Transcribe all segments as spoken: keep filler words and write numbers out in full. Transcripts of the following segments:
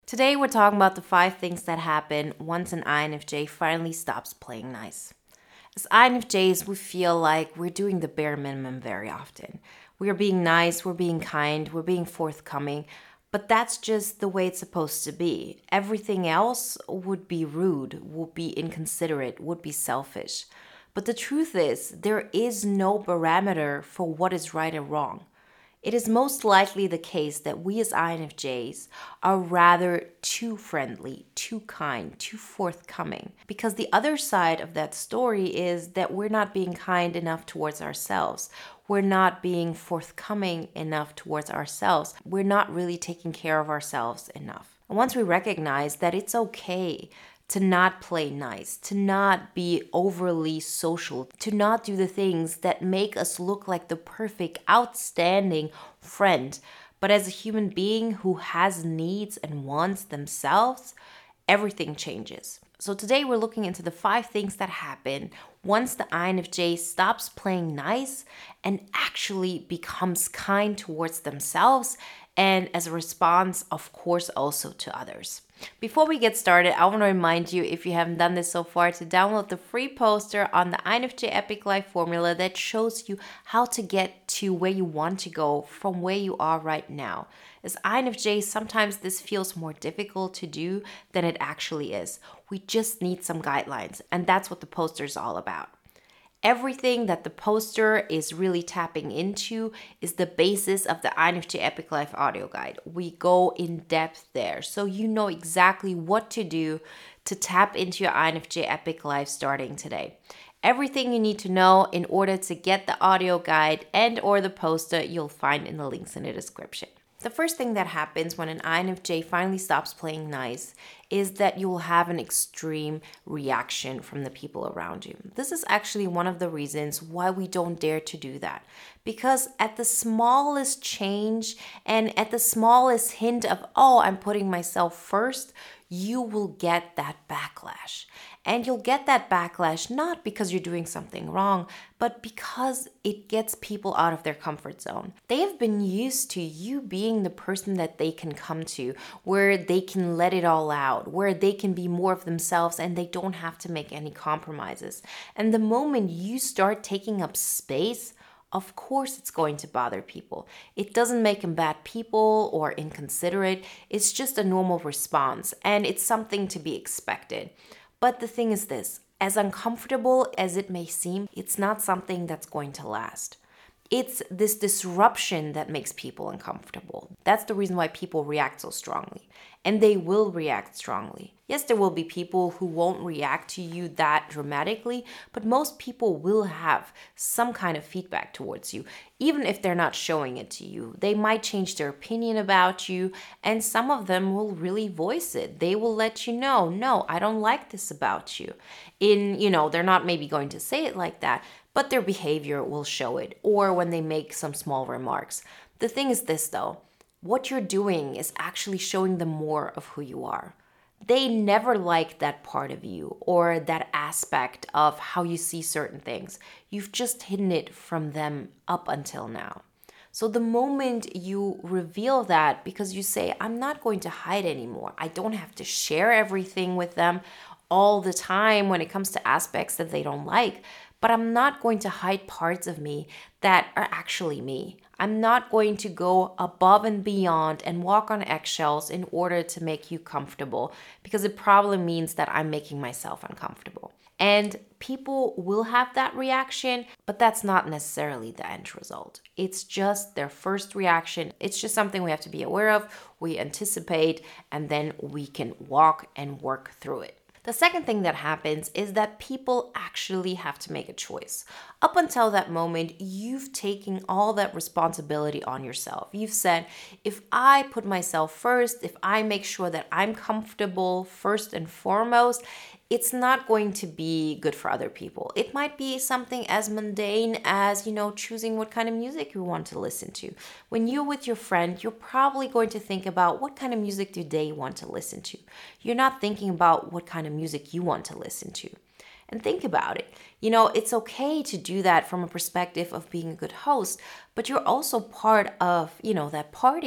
Today we're talking about the five things that happen once an I N F J finally stops playing nice. As I N F Js, we feel like we're doing the bare minimum very often. We are being nice, we're being kind, we're being forthcoming, but that's just the way it's supposed to be. Everything else would be rude, would be inconsiderate, would be selfish. But the truth is, there is no barometer for what is right and wrong. It is most likely the case that we as I N F Js are rather too friendly, too kind, too forthcoming. Because the other side of that story is that we're not being kind enough towards ourselves. We're not being forthcoming enough towards ourselves. We're not really taking care of ourselves enough. And once we recognize that it's okay to not play nice, to not be overly social, to not do the things that make us look like the perfect, outstanding friend. But as a human being who has needs and wants themselves, everything changes. So today we're looking into the five things that happen once the I N F J stops playing nice and actually becomes kind towards themselves, and as a response, of course, also to others. Before we get started, I want to remind you, if you haven't done this so far, to download the free poster on the I N F J Epic Life formula that shows you how to get to where you want to go from where you are right now. As I N F Js, sometimes this feels more difficult to do than it actually is. We just need some guidelines, and that's what the poster is all about. Everything that the poster is really tapping into is the basis of the I N F J Epic Life audio guide. We go in depth there, so you know exactly what to do to tap into your I N F J Epic Life starting today. Everything you need to know in order to get the audio guide and or the poster you'll find in the links in the description. The first thing that happens when an I N F J finally stops playing nice is that you will have an extreme reaction from the people around you. This is actually one of the reasons why we don't dare to do that. Because at the smallest change and at the smallest hint of, oh, I'm putting myself first, you will get that backlash. And you'll get that backlash not because you're doing something wrong, but because it gets people out of their comfort zone. They have been used to you being the person that they can come to, where they can let it all out, where they can be more of themselves and they don't have to make any compromises. And the moment you start taking up space, of course it's going to bother people. It doesn't make them bad people or inconsiderate. It's just a normal response, and it's something to be expected. But the thing is this, as uncomfortable as it may seem, it's not something that's going to last. It's this disruption that makes people uncomfortable. That's the reason why people react so strongly. And they will react strongly. Yes, there will be people who won't react to you that dramatically, but most people will have some kind of feedback towards you, even if they're not showing it to you. They might change their opinion about you, and some of them will really voice it. They will let you know, no, I don't like this about you. In, you know, they're not maybe going to say it like that, but their behavior will show it, or when they make some small remarks. The thing is this though, what you're doing is actually showing them more of who you are. They never liked that part of you or that aspect of how you see certain things. You've just hidden it from them up until now. So the moment you reveal that, because you say, I'm not going to hide anymore, I don't have to share everything with them all the time when it comes to aspects that they don't like, but I'm not going to hide parts of me that are actually me. I'm not going to go above and beyond and walk on eggshells in order to make you comfortable, because it probably means that I'm making myself uncomfortable. And people will have that reaction, but that's not necessarily the end result. It's just their first reaction. It's just something we have to be aware of, we anticipate, and then we can walk and work through it. The second thing that happens is that people actually have to make a choice. Up until that moment, you've taken all that responsibility on yourself. You've said, if I put myself first, if I make sure that I'm comfortable first and foremost, it's not going to be good for other people. It might be something as mundane as, you know, choosing what kind of music you want to listen to. When you're with your friend, you're probably going to think about what kind of music do they want to listen to. You're not thinking about what kind of music you want to listen to. And think about it. You know, it's okay to do that from a perspective of being a good host, but you're also part of, you know, that party.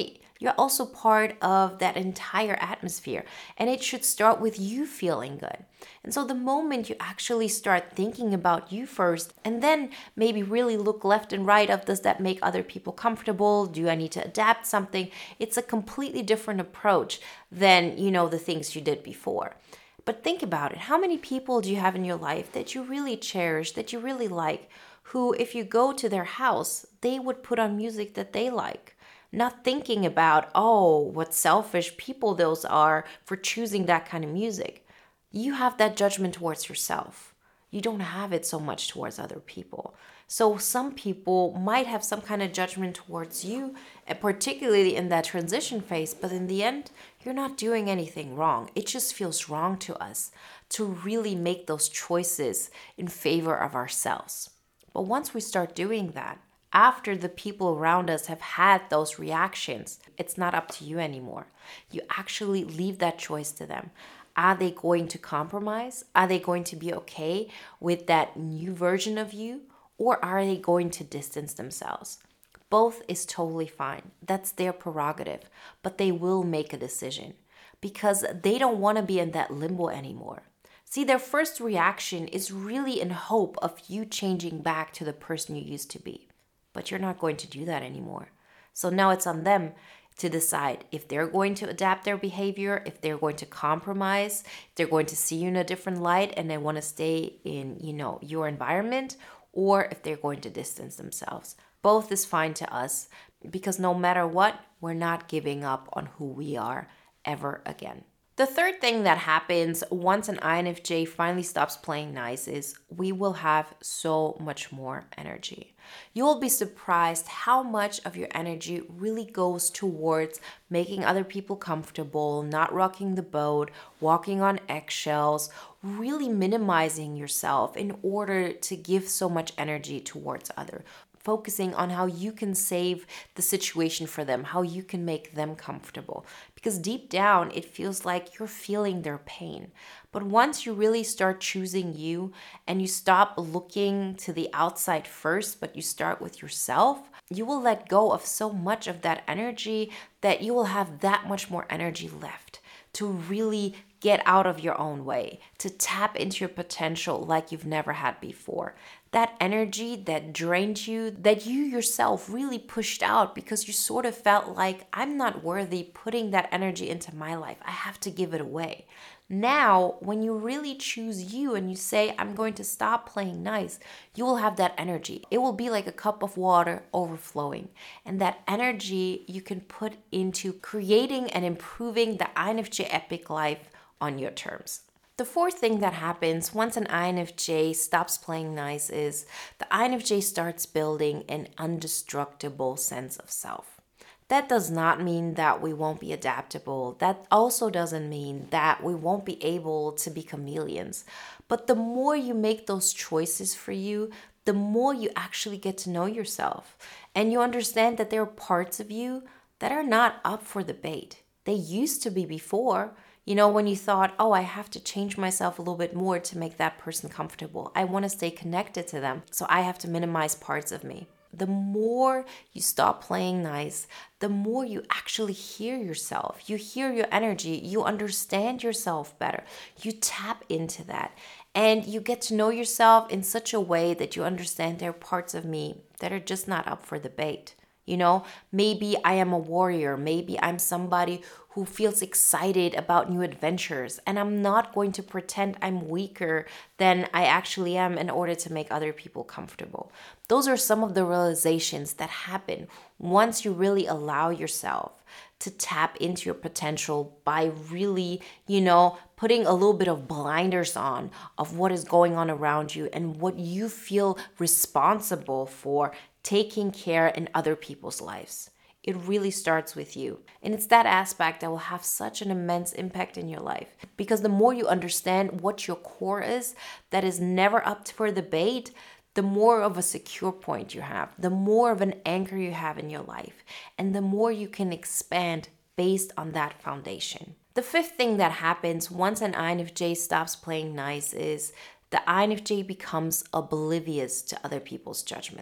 You're also part of that entire atmosphere, and it should start with you feeling good. And so the moment you actually start thinking about you first, and then maybe really look left and right of, does that make other people comfortable? Do I need to adapt something? It's a completely different approach than, you know, the things you did before. But think about it. How many people do you have in your life that you really cherish, that you really like, who, if you go to their house, they would put on music that they like? Not thinking about, oh, what selfish people those are for choosing that kind of music. You have that judgment towards yourself. You don't have it so much towards other people. So some people might have some kind of judgment towards you, and particularly in that transition phase, but in the end, you're not doing anything wrong. It just feels wrong to us to really make those choices in favor of ourselves. But once we start doing that, after the people around us have had those reactions, it's not up to you anymore. You actually leave that choice to them. Are they going to compromise? Are they going to be okay with that new version of you? Or are they going to distance themselves? Both is totally fine. That's their prerogative. But they will make a decision because they don't want to be in that limbo anymore. See, their first reaction is really in hope of you changing back to the person you used to be. But you're not going to do that anymore. So now it's on them to decide if they're going to adapt their behavior, if they're going to compromise, if they're going to see you in a different light and they want to stay in, you know, your environment, or if they're going to distance themselves. Both is fine to us because no matter what, we're not giving up on who we are ever again. The third thing that happens once an I N F J finally stops playing nice is we will have so much more energy. You will be surprised how much of your energy really goes towards making other people comfortable, not rocking the boat, walking on eggshells, really minimizing yourself in order to give so much energy towards others. Focusing on how you can save the situation for them, how you can make them comfortable. Because deep down, it feels like you're feeling their pain. But once you really start choosing you and you stop looking to the outside first, but you start with yourself, you will let go of so much of that energy that you will have that much more energy left to really get out of your own way, to tap into your potential like you've never had before. That energy that drained you, that you yourself really pushed out because you sort of felt like, I'm not worthy putting that energy into my life. I have to give it away. Now, when you really choose you and you say, I'm going to stop playing nice, you will have that energy. It will be like a cup of water overflowing. And that energy you can put into creating and improving the I N F J epic life on your terms. The fourth thing that happens once an I N F J stops playing nice is the I N F J starts building an indestructible sense of self. That does not mean that we won't be adaptable. That also doesn't mean that we won't be able to be chameleons. But the more you make those choices for you, the more you actually get to know yourself. And you understand that there are parts of you that are not up for debate. They used to be before. You know, when you thought, oh, I have to change myself a little bit more to make that person comfortable. I want to stay connected to them, so I have to minimize parts of me. The more you stop playing nice, the more you actually hear yourself. You hear your energy. You understand yourself better. You tap into that. And you get to know yourself in such a way that you understand there are parts of me that are just not up for debate. You know, maybe I am a warrior. Maybe I'm somebody who feels excited about new adventures. And I'm not going to pretend I'm weaker than I actually am in order to make other people comfortable. Those are some of the realizations that happen once you really allow yourself to tap into your potential by really, you know, putting a little bit of blinders on of what is going on around you and what you feel responsible for taking care in other people's lives. It really starts with you. And it's that aspect that will have such an immense impact in your life. Because the more you understand what your core is, that is never up for debate, the more of a secure point you have, the more of an anchor you have in your life, and the more you can expand based on that foundation. The fifth thing that happens once an I N F J stops playing nice is the I N F J becomes oblivious to other people's judgments.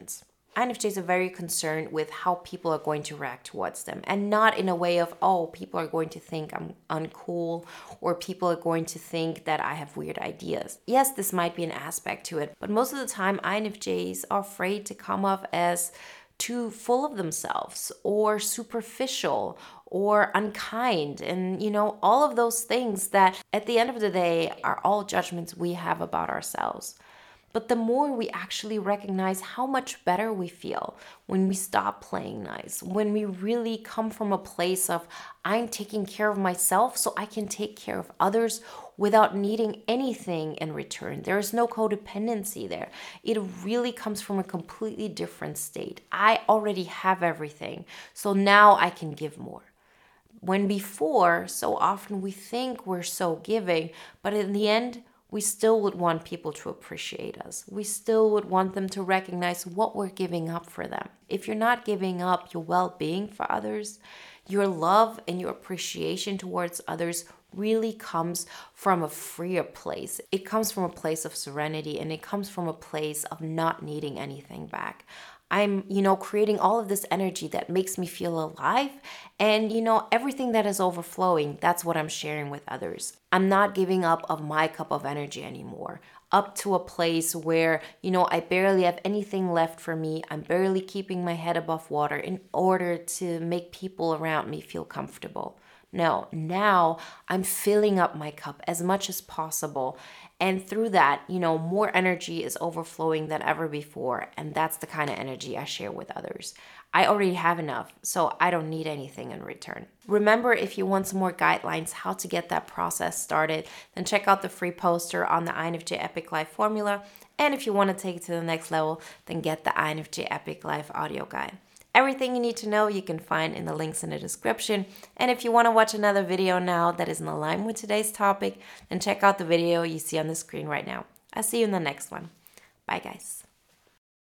I N F Js are very concerned with how people are going to react towards them, and not in a way of, oh, people are going to think I'm uncool, or people are going to think that I have weird ideas. Yes, this might be an aspect to it, but most of the time I N F Js are afraid to come off as too full of themselves or superficial or unkind, and you know, all of those things that at the end of the day are all judgments we have about ourselves. But the more we actually recognize how much better we feel when we stop playing nice, when we really come from a place of, I'm taking care of myself so I can take care of others without needing anything in return. There is no codependency there. It really comes from a completely different state. I already have everything, so now I can give more. When before, so often we think we're so giving, but in the end, we still would want people to appreciate us. We still would want them to recognize what we're giving up for them. If you're not giving up your well-being for others, your love and your appreciation towards others really comes from a freer place. It comes from a place of serenity, and it comes from a place of not needing anything back. I'm, you know, creating all of this energy that makes me feel alive. And, you know, everything that is overflowing, that's what I'm sharing with others. I'm not giving up of my cup of energy anymore, up to a place where, you know, I barely have anything left for me. I'm barely keeping my head above water in order to make people around me feel comfortable. No, now I'm filling up my cup as much as possible. And through that, you know, more energy is overflowing than ever before. And that's the kind of energy I share with others. I already have enough, so I don't need anything in return. Remember, if you want some more guidelines how to get that process started, then check out the free poster on the I N F J Epic Life formula. And if you want to take it to the next level, then get the I N F J Epic Life audio guide. Everything you need to know you can find in the links in the description. And if you want to watch another video now that is in line with today's topic, then check out the video you see on the screen right now. I'll see you in the next one. Bye, guys.